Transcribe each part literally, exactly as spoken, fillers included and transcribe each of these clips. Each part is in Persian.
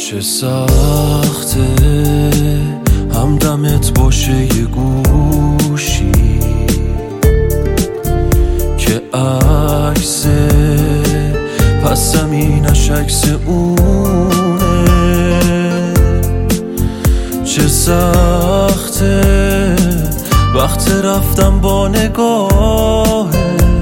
چه سخته همدمت باشه یه گوشی که عکس پس زمینش عکس اونه. چه سخته وقت رفتم با نگاهت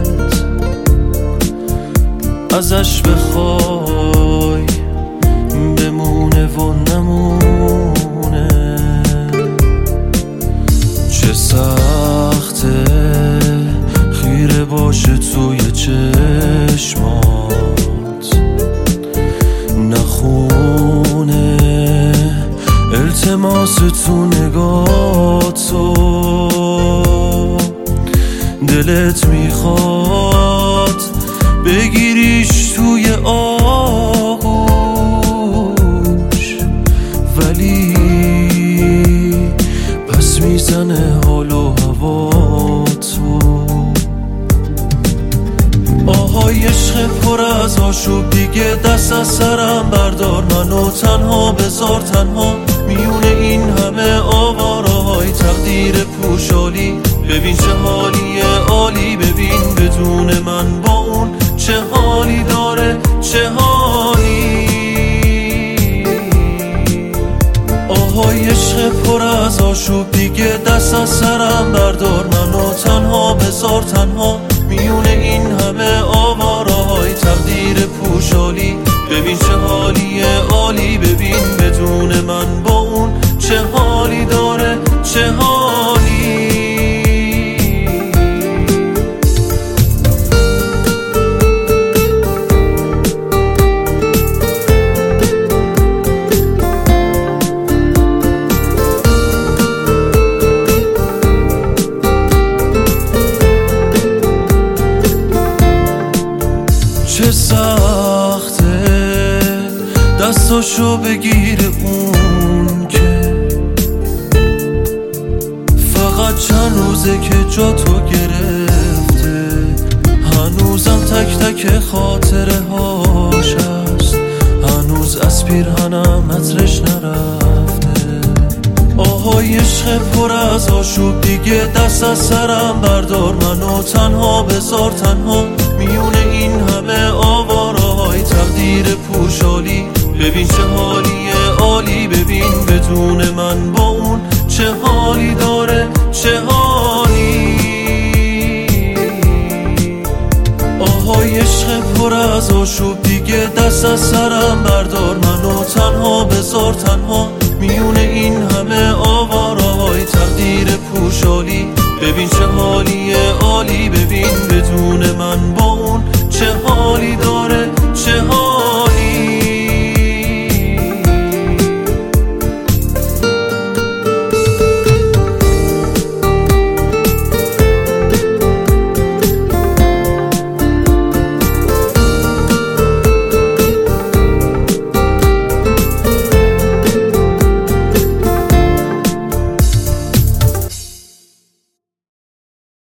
ازش بخوای بمونه و نمونه. چه سخته خیره باشه توی چشمات نخونه التماس تو نگاهتو. دلت میخواد بگیریش توی آغوش ولی پس میزنه حال و هوا تو. آهای عشق پر از آشوب دیگه دست از سرم بردار، منو تنها بذار تنها میونه این همه آوارهای تقدیر پوشالی. ببین چه حالیه عالی، ببین بدون من با اون چه حالی داره چه حالی. آهای عشق پر از آشوب دیگه دست از سرم بردار، منو تنها بذار تنها میونه این همه آوارهای تقدیر پوشالی. ببین چه حالیه عالی، ببین بدون من با اون چه حالی داره چه حالی. چه سخته دستاشو بگیر اون که فقط چند روزه که جا تو گرفته. هنوزم تک تک خاطره هاش هست، هنوز از پیرهنم عطرش نرفته. آهای عشق پر از آشوب دیگه دست از سرم بردار، منو تنها بذار تنها میونه این همه آوارهای تقدیر پوشالی. ببین چه حالیه عالی، ببین بدون من با اون چه حالی داره چه حالی. آهای عشق پر از آشوب دیگه دست از سرم بردار، منو تنها بذار تنها میونه این همه آوارهای تقدیر پوشالی. ببین چه حالیه عالی، ببین